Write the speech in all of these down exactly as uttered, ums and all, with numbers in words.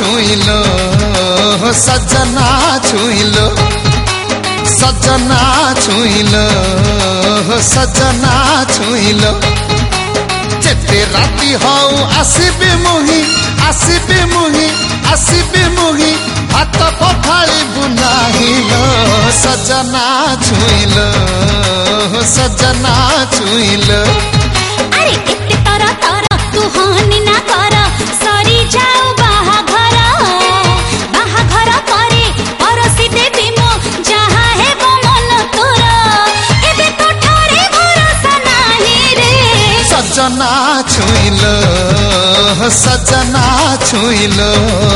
छुइलो सजना छुइलो सजना छुइलो सजना छुइलो जेते राति हऊ आसबे मुही आसबे मुही आसबे मुही हाथ पखाड़ी बुनाहिलो सजना छुइलो सजना छुइलो। अरे एते तर तर तू हानि ना कर सरी जाऊ बाहाघर बाहाघर करे परसी देबी मो जहाँ है मन तोर एबे तो ठारे भरोसा नाही रे सजना छुइलो सजना छुइलो।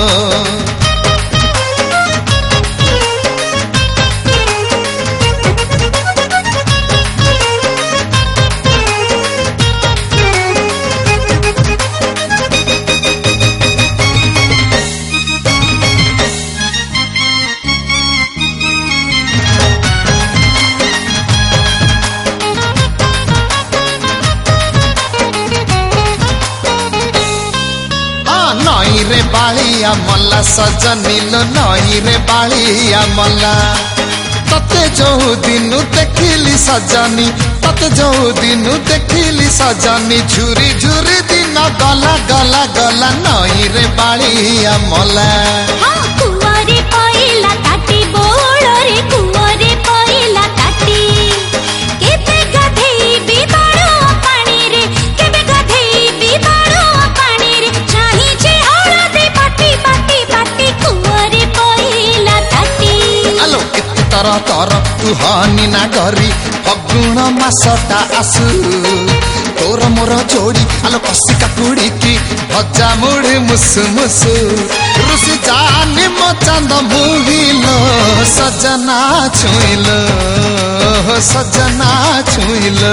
नई रे बालिया मल्ला सजनीलो नई रे बालिया मल्ला तते जो दिनु देखिली सजनी तते जो दिनु देखिली सजनी झुरी झुरी दिन गला गला गला नई रे बालिया मल्ला। हाँ कुंवरे पइला ताटी बोड़रे कुंवरे पइला ताटी केबे गधेई भी बाड़ो पानी रे केबे गधेई भी बाड़ो पानी रे चाही जे हळदी पाटी पाटी पाटी कुंवरे पइला ताटी। आलो एते तर तर तू हानि ना करी फगुण मासटा आसु तोर मोर जोड़ी आलो कसी काकुड़ी की भजा मुड़ी मुसु मुसु रुसी जानी मो चंद मुहिलो सजना छुइलो सजना छुइलो।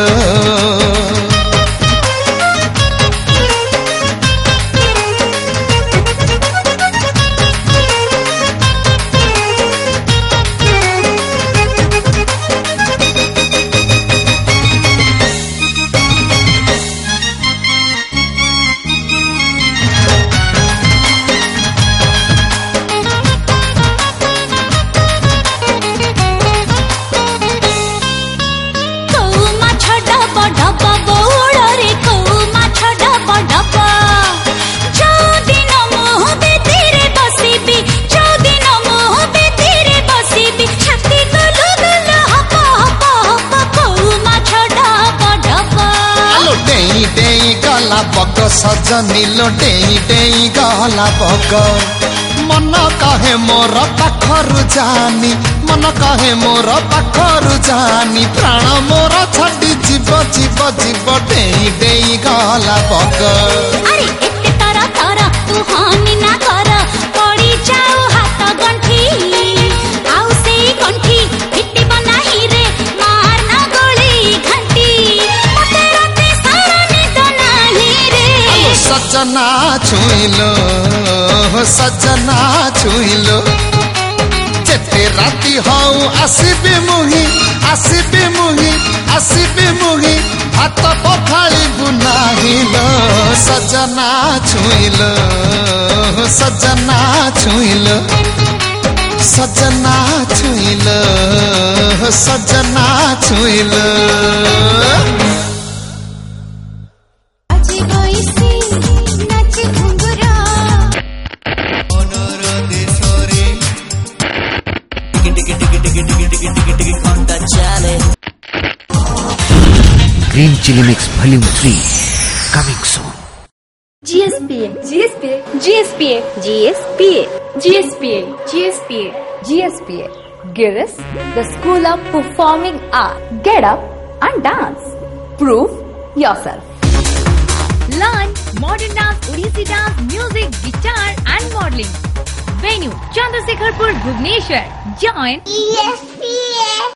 बग सजनीलो डेई डेई गला बग मन कहे मोर पाखरु जानी मन कहे मोर पाखरु जानी प्राण मोर छाड़ी जीव जीव जीव डेई डेई गला बग। अरे एते तर तर तू हानि ना कर पड़ी जाऊ हाथ गंठी आउ सेई गंठी फिटी बनाही रे मार ना गोली घंटी मते राते सारा निद नाही रे सजना छुइलो सजना छुइलो जेते राति हऊ आसबे मुही आसबे मुही आसबे मुही हाथ पखाड़ी बुनाहिलो सजना छुइलो सजना छुइलो सजना छुइलो सजना छुइलो। Green Chili Mix Volume three coming soon. G S P A, G S P A, G S P A, G S P A, G S P A, G S P A, G S P A. Giris, the School of Performing Art. Get up and dance. Prove yourself. Learn modern dance, Odissi dance, music, guitar and modeling. Venue, Chandrasekharpur, Bhubaneswar. Join E S P A.